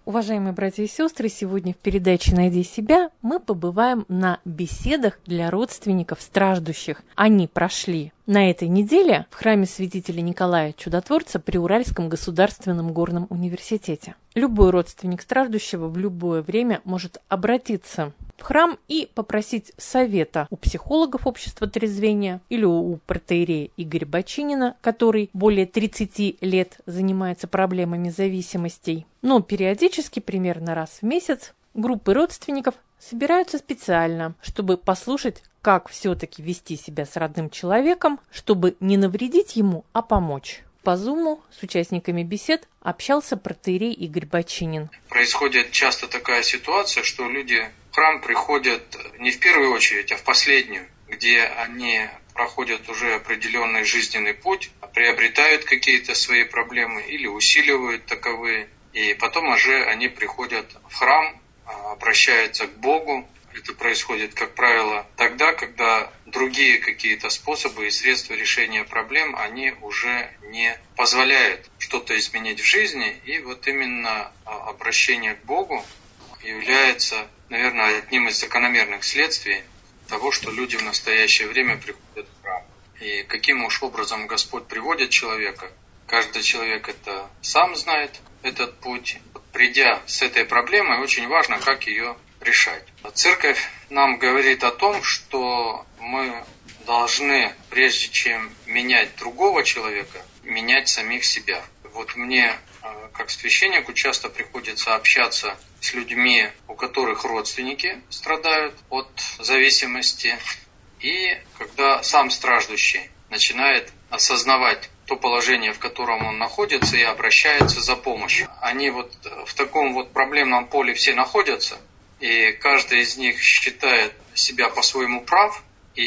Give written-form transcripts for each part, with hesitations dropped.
Уважаемые братья и сестры, сегодня в передаче «Найди себя» мы побываем на беседах для родственников страждущих. Они прошли на этой неделе в храме святителя Николая Чудотворца при Уральском государственном горном университете. Любой родственник страждущего в любое время может обратиться в храм и попросить совета у психологов общества трезвения или у протоиерея Игоря Бочинина, который более 30 лет занимается проблемами зависимостей. Но периодически, примерно раз в месяц, группы родственников собираются специально, чтобы послушать, как все-таки вести себя с родным человеком, чтобы не навредить ему, а помочь. По Зуму с участниками бесед общался протоиерей Игорь Бочинин. Происходит часто такая ситуация, что люди в храм приходят не в первую очередь, а в последнюю, где они проходят уже определенный жизненный путь, приобретают какие-то свои проблемы или усиливают таковые. И потом уже они приходят в храм, обращаются к Богу. Это происходит, как правило, тогда, когда другие какие-то способы и средства решения проблем, они уже не позволяют что-то изменить в жизни. И вот именно обращение к Богу является, наверное, одним из закономерных следствий того, что люди в настоящее время приходят в храм. И каким уж образом Господь приводит человека, каждый человек это сам знает, этот путь. Придя с этой проблемой, очень важно, как ее решать. Церковь нам говорит о том, что мы должны, прежде чем менять другого человека, менять самих себя. Вот мне, как священнику, часто приходится общаться с людьми, у которых родственники страдают от зависимости. И когда сам страждущий начинает осознавать то положение, в котором он находится, и обращается за помощью. Они вот в таком вот проблемном поле все находятся, и каждый из них считает себя по-своему прав,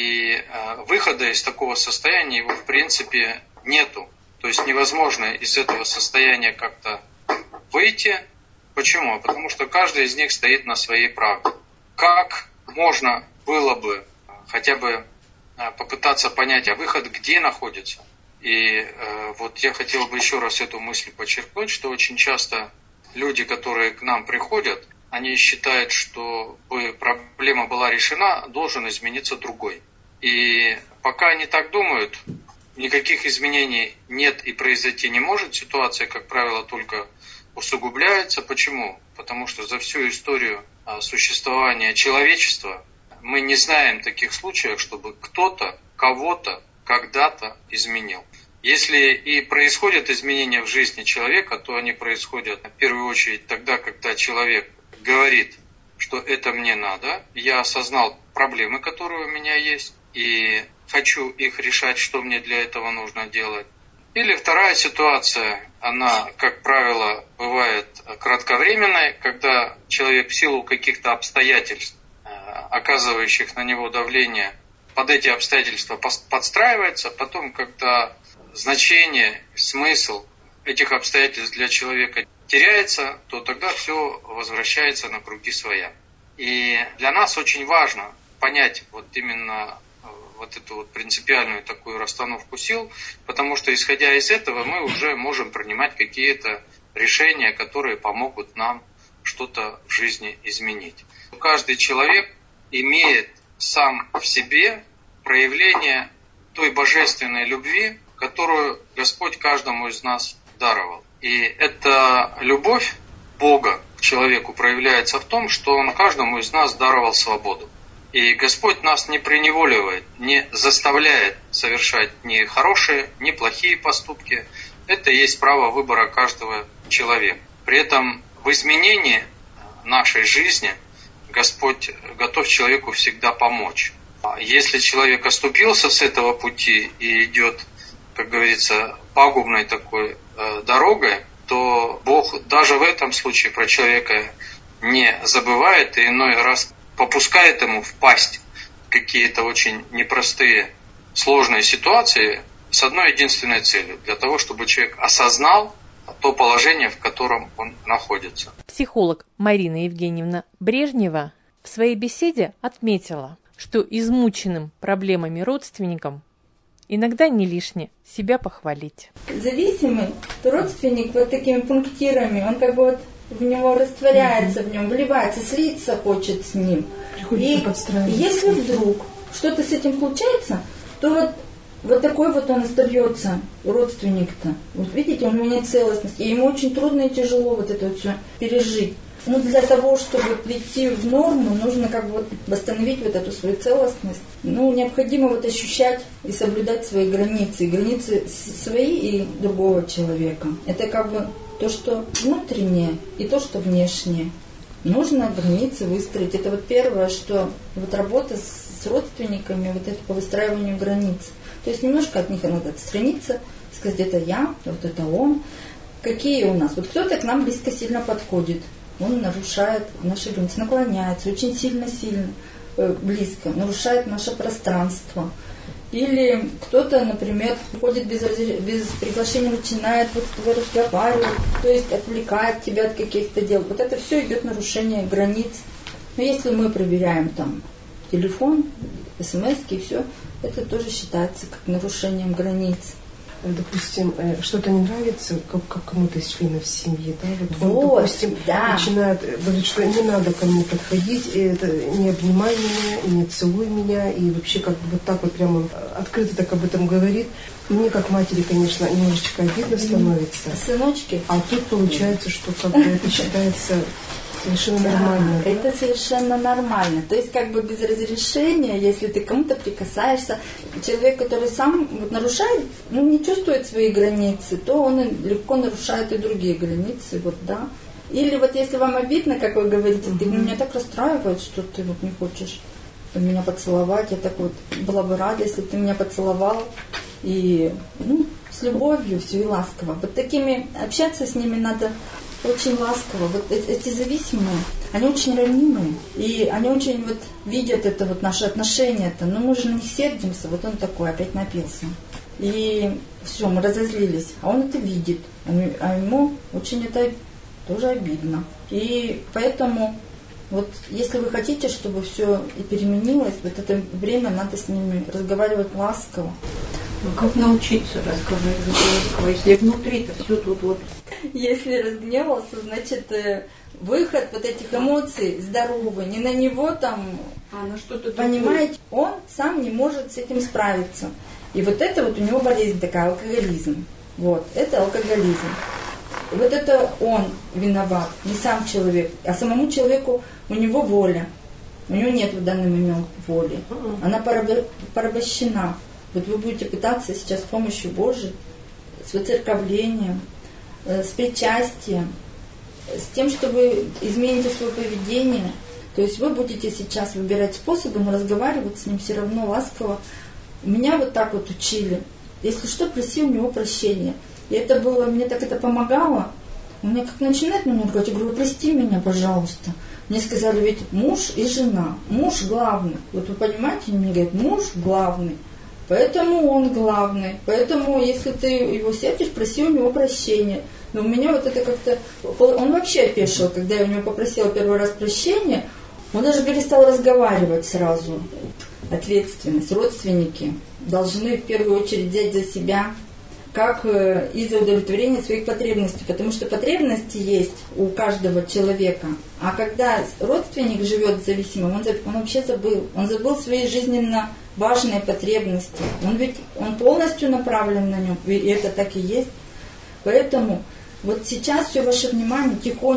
и выхода из такого состояния его в принципе нету. То есть невозможно из этого состояния как-то выйти. Почему? Потому что каждый из них стоит на своей правде. Как можно было бы хотя бы попытаться понять, а выход где находится? И вот я хотел бы еще раз эту мысль подчеркнуть, что очень часто люди, которые к нам приходят, они считают, что чтобы проблема была решена, должен измениться другой. И пока они так думают, никаких изменений нет и произойти не может. Ситуация, как правило, только усугубляется. Почему? Потому что за всю историю существования человечества мы не знаем таких случаев, чтобы кто-то кого-то когда-то изменил. Если и происходят изменения в жизни человека, то они происходят в первую очередь тогда, когда человек говорит, что это мне надо, я осознал проблемы, которые у меня есть, и хочу их решать, что мне для этого нужно делать. Или вторая ситуация, она, как правило, бывает кратковременной, когда человек в силу каких-то обстоятельств, оказывающих на него давление, под эти обстоятельства подстраивается, потом, когда значение, смысл этих обстоятельств для человека теряется, то тогда все возвращается на круги своя. И для нас очень важно понять вот именно вот эту вот принципиальную такую расстановку сил, потому что, исходя из этого, мы уже можем принимать какие-то решения, которые помогут нам что-то в жизни изменить. Каждый человек имеет сам в себе проявление той божественной любви, которую Господь каждому из нас даровал. И эта любовь Бога к человеку проявляется в том, что Он каждому из нас даровал свободу. И Господь нас не приневоливает, не заставляет совершать ни хорошие, ни плохие поступки. Это и есть право выбора каждого человека. При этом в изменении нашей жизни Господь готов человеку всегда помочь. Если человек оступился с этого пути и идет, как говорится, пагубной такой дорогой, то Бог даже в этом случае про человека не забывает и иной раз попускает ему впасть в какие-то очень непростые, сложные ситуации с одной единственной целью, для того, чтобы человек осознал то положение, в котором он находится. Психолог Марина Евгеньевна Брежнева в своей беседе отметила, что измученным проблемами родственникам иногда не лишне себя похвалить. Зависимый, то родственник вот такими пунктирами, он как бы вот в него растворяется, в нем вливается, слиться хочет с ним. И если вдруг что-то с этим случается, то вот такой вот он остается, родственник-то. Вот видите, у него нет целостности, и ему очень трудно и тяжело вот это вот все пережить. Но для того, чтобы прийти в норму, нужно как бы восстановить вот эту свою целостность. Необходимо вот ощущать и соблюдать свои границы свои и другого человека. Это как бы то, что внутреннее, и то, что внешнее. Нужно границы выстроить. Это вот первое, что вот работа с родственниками, вот это по выстраиванию границ. То есть немножко от них надо отстраниться, сказать, это я, вот это он. Какие у нас? Вот кто-то к нам близко сильно подходит. Он нарушает наши границы, наклоняется очень сильно-сильно близко, нарушает наше пространство. Или кто-то, например, ходит без приглашения, начинает разговаривать, то есть отвлекает тебя от каких-то дел. Вот это все идет нарушение границ. Но если мы проверяем там телефон, смс-ки и все, это тоже считается как нарушением границ. Допустим, что-то не нравится, как кому-то из членов семьи, да? Вот он, допустим, начинает говорить, что не надо ко мне подходить, и это не обнимай меня, не целуй меня, и вообще как бы вот так вот прямо открыто так об этом говорит. Мне как матери, конечно, немножечко обидно становится. Сыночки. А тут получается, что как бы это считается совершенно нормально. Это совершенно нормально. То есть как бы без разрешения, если ты кому-то прикасаешься, человек, который сам нарушает, не чувствует свои границы, то он легко нарушает и другие границы. Или вот если вам обидно, как вы говорите, ты меня так расстраивает, что ты вот не хочешь меня поцеловать. Я так вот была бы рада, если бы ты меня поцеловал. И с любовью, все и ласково. Вот такими общаться с ними надо очень ласково. Вот эти зависимые, они очень ранимые. И они очень видят это наши отношения-то. Но мы же на них сердимся. Вот он такой, опять напился. И все, мы разозлились. А он это видит. А ему очень это тоже обидно. И поэтому если вы хотите, чтобы все и переменилось, это время надо с ними разговаривать ласково. Как научиться разговаривать ласково, если внутри-то все тут Если разгневался, значит, выход этих эмоций здоровый, не на него там, на что-то понимаете, он сам не может с этим справиться. И это у него болезнь такая, алкоголизм. Это алкоголизм. Это он виноват, не сам человек, а самому человеку у него воля. У него нет в данный момент воли. Она порабощена. Вы будете пытаться сейчас с помощью Божией, с выцерковлением, с причастием, с тем, что вы измените свое поведение. То есть вы будете сейчас выбирать способы, но разговаривать с ним все равно ласково. Меня так учили. Если что, проси у него прощения. И это было, мне так это помогало. У меня как начинает меня говорить, я говорю, прости меня, пожалуйста. Мне сказали, ведь муж и жена. Муж главный. Вы понимаете, мне говорят, муж главный. Поэтому он главный. Поэтому, если ты его сердишь, проси у него прощения. Но у меня это как-то... Он вообще опешил, когда я у него попросила первый раз прощения. Он даже перестал разговаривать сразу. Ответственность. Родственники должны в первую очередь взять за себя, как из-за удовлетворения своих потребностей. Потому что потребности есть у каждого человека. А когда родственник живет зависимым, он вообще забыл. Он забыл свои жизненно важные потребности. Он полностью направлен на нем, и это так и есть. Поэтому сейчас все ваше внимание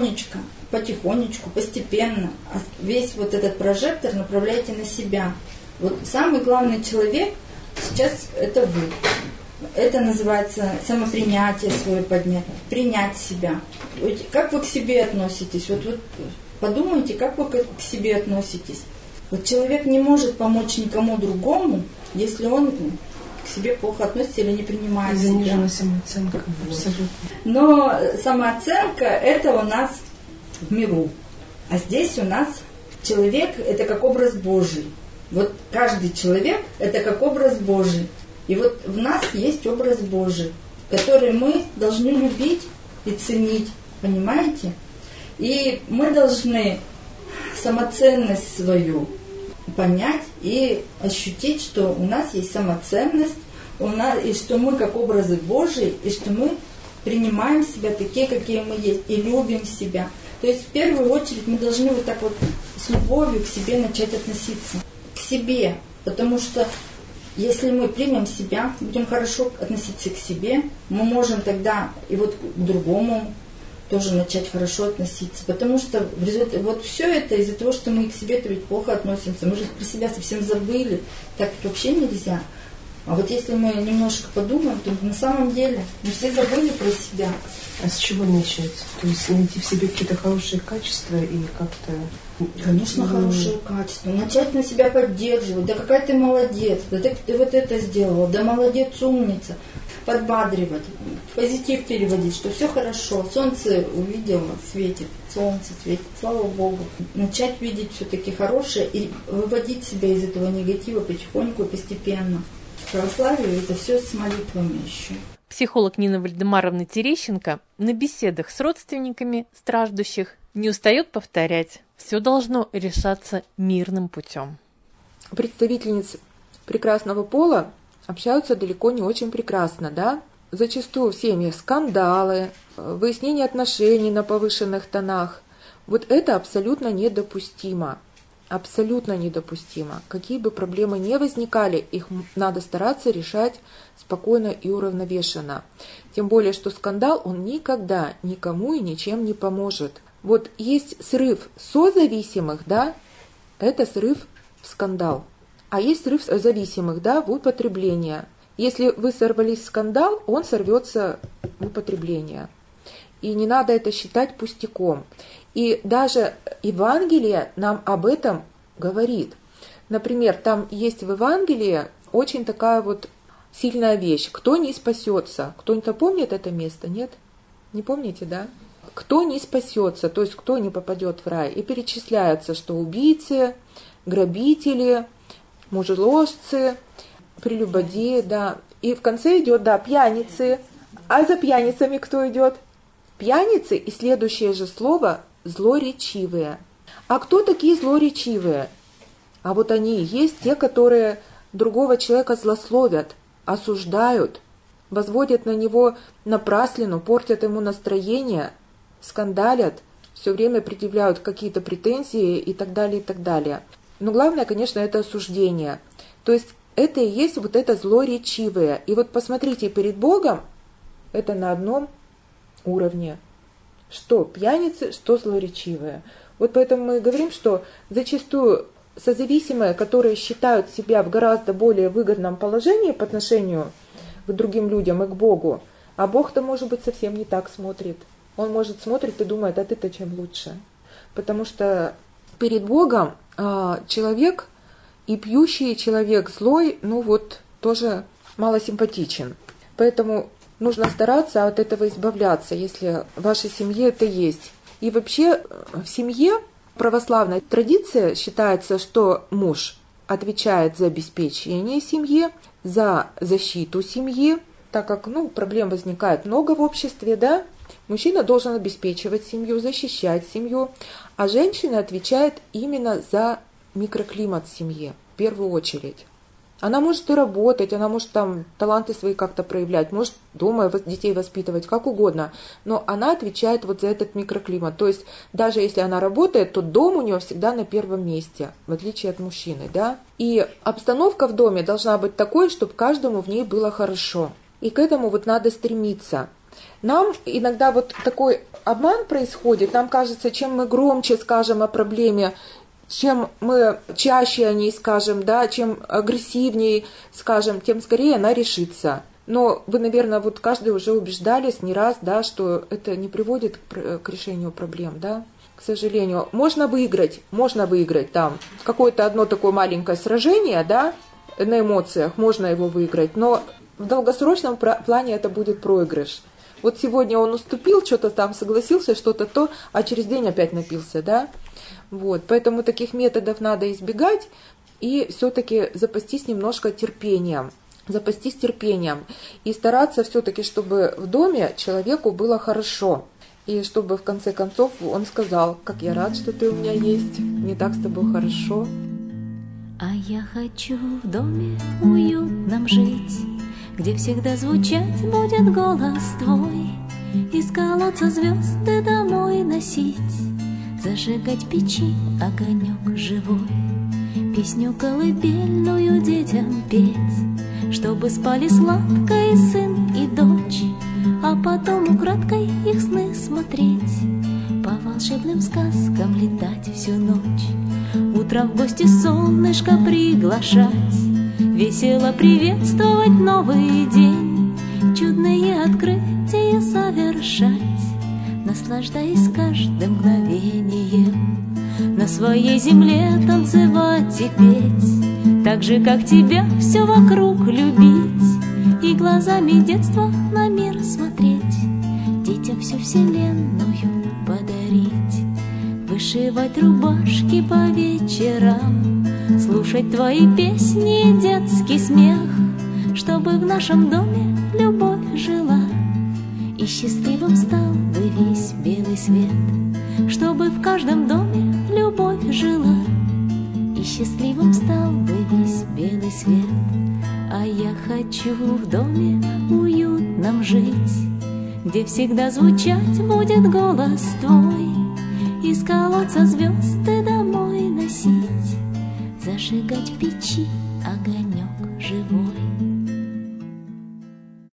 потихонечку, постепенно, весь этот прожектор направляйте на себя. Самый главный человек сейчас это вы. Это называется самопринятие свое поднять, принять себя. Как вы к себе относитесь? Подумайте, как вы к себе относитесь. Человек не может помочь никому другому, если он к себе плохо относится или не принимает себя. Заниженная самооценка. Абсолютно. Но самооценка это у нас в миру. А здесь у нас человек это как образ Божий. Каждый человек это как образ Божий. И в нас есть образ Божий, который мы должны любить и ценить. Понимаете? И мы должны самоценность свою понять и ощутить, что у нас есть самоценность, и что мы как образы Божии, и что мы принимаем себя такие, какие мы есть, и любим себя. То есть в первую очередь мы должны вот так вот с любовью к себе начать относиться. К себе. Потому что если мы примем себя, будем хорошо относиться к себе, мы можем тогда и вот к другому тоже начать хорошо относиться. Потому что в результате, вот все это из-за того, что мы к себе-то ведь плохо относимся. Мы же про себя совсем забыли. Так вообще нельзя. А вот если мы немножко подумаем, то на самом деле мы все забыли про себя. А с чего начать? То есть найти в себе какие-то хорошие качества и как-то... Конечно, хорошие качества. Начать на себя поддерживать. Да какая ты молодец, да ты вот это сделала, да молодец, умница. Подбадривать, позитив переводить, что все хорошо. Солнце увидела, светит, солнце светит, слава Богу. Начать видеть все-таки хорошее и выводить себя из этого негатива потихоньку и постепенно. В православии это все с молитвами еще. Психолог Нина Вальдемаровна Терещенко на беседах с родственниками страждущих не устает повторять: все должно решаться мирным путем. Представительницы прекрасного пола общаются далеко не очень прекрасно, да? Зачастую в семьях скандалы, выяснение отношений на повышенных тонах. Вот это абсолютно недопустимо. Абсолютно недопустимо. Какие бы проблемы ни возникали, их надо стараться решать спокойно и уравновешенно. Тем более, что скандал, он никогда никому и ничем не поможет. Вот есть срыв созависимых, да, это срыв в скандал. А есть срыв зависимых, да, в употребление. Если вы сорвались в скандал, он сорвется в употребление. И не надо это считать пустяком. И даже Евангелие нам об этом говорит. Например, там есть в Евангелии очень такая вот сильная вещь. Кто не спасется? Кто-нибудь помнит это место? Нет? Не помните, да? Кто не спасется, то есть кто не попадет в рай. И перечисляется, что убийцы, грабители, мужеложцы, прелюбодеи, да. И в конце идет, да, пьяницы. А за пьяницами кто идет? Пьяницы и следующее же слово злоречивые. А кто такие злоречивые? А вот они и есть те, которые другого человека злословят, осуждают, возводят на него напраслину, портят ему настроение, скандалят, все время предъявляют какие-то претензии и так далее, и так далее. Но главное, конечно, это осуждение. То есть это и есть вот это злоречивое. И вот посмотрите, перед Богом это на одном уровне. Что пьяницы, что злоречивые. Вот поэтому мы говорим, что зачастую созависимые, которые считают себя в гораздо более выгодном положении по отношению к другим людям и к Богу, а Бог-то, может быть, совсем не так смотрит. Он, может, смотрит и думает, а ты-то чем лучше. Потому что перед Богом человек и пьющий, и человек злой, ну вот, тоже мало симпатичен. Поэтому нужно стараться от этого избавляться, если в вашей семье это есть. И вообще в семье православная традиция считается, что муж отвечает за обеспечение семьи, за защиту семьи, так как проблем возникает много в обществе, да? Мужчина должен обеспечивать семью, защищать семью, а женщина отвечает именно за микроклимат семьи в первую очередь. Она может и работать, она может там таланты свои как-то проявлять, может дома детей воспитывать, как угодно, но она отвечает вот за этот микроклимат. То есть даже если она работает, то дом у нее всегда на первом месте, в отличие от мужчины, да. И обстановка в доме должна быть такой, чтобы каждому в ней было хорошо. И к этому вот надо стремиться. Нам иногда вот такой обман происходит, нам кажется, чем мы громче скажем о проблеме, чем мы чаще о ней скажем, да, чем агрессивнее скажем, тем скорее она решится. Но вы, наверное, вот каждый уже убеждались не раз, да, что это не приводит к решению проблем, да, к сожалению. Можно выиграть там какое-то одно такое маленькое сражение, да, на эмоциях, можно его выиграть, но в долгосрочном плане это будет проигрыш. Вот сегодня он уступил, что-то там согласился, что-то то, а через день опять напился, да. Вот, поэтому таких методов надо избегать и все-таки запастись немножко терпением. И стараться все-таки, чтобы в доме человеку было хорошо. И чтобы в конце концов он сказал, как я рад, что ты у меня есть, мне так с тобой хорошо. А я хочу в доме уютном жить, где всегда звучать будет голос твой, из колодца звезды домой носить зажигать печи огонек живой, песню колыбельную детям петь, чтобы спали сладко и сын, и дочь, а потом украдкой их сны смотреть, по волшебным сказкам летать всю ночь, утром в гости солнышко приглашать, весело приветствовать новый день, чудные открытия совершать, наслаждаясь каждым мгновением, на своей земле танцевать и петь, так же, как тебя все вокруг любить, и глазами детства на мир смотреть, детям всю вселенную подарить, вышивать рубашки по вечерам, слушать твои песни и детский смех, чтобы в нашем доме любовь жила, и счастливым стал бы весь белый свет, чтобы в каждом доме любовь жила, и счастливым стал бы весь белый свет. А я хочу в доме уютном жить, где всегда звучать будет голос твой, из колодца звезды домой носить, зажигать в печи огонь.